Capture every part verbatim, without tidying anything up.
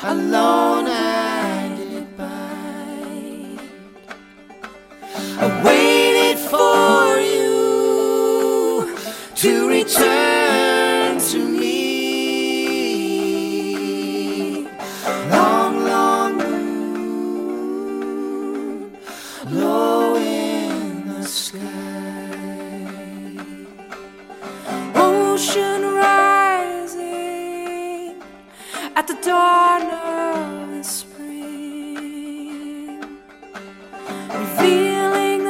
alone I did bide. I waited for you to return to me. Long, long moon, low in the sky, ocean rising at the dawn of the spring, revealing the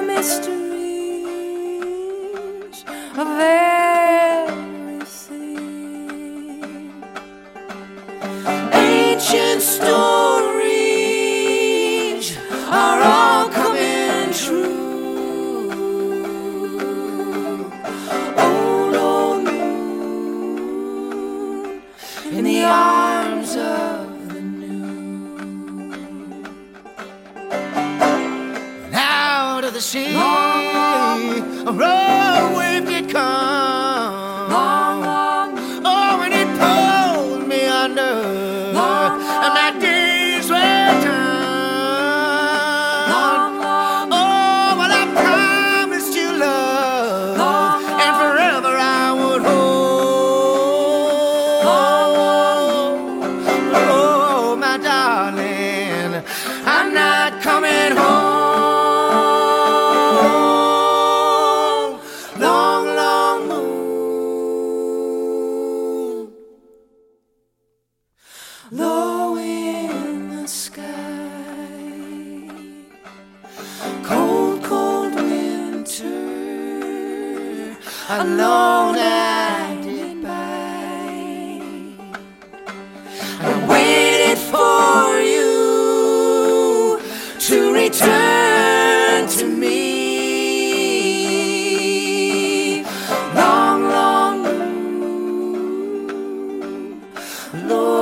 mysteries of everything. Ancient stories are all coming true. Old, old moon in the arms of the new. And out of the sea, a road wave did come. Long, long, oh, and it pulled me under. Long, long, and my days were done. Long, long, oh, well, I promised you love, long, long, and forever I would hold. Long, oh, my darling, I'm not coming home. Long, long moon, low in the sky, cold, cold winter, alone I did bide. I waited for you to return to me. Long, long moon, low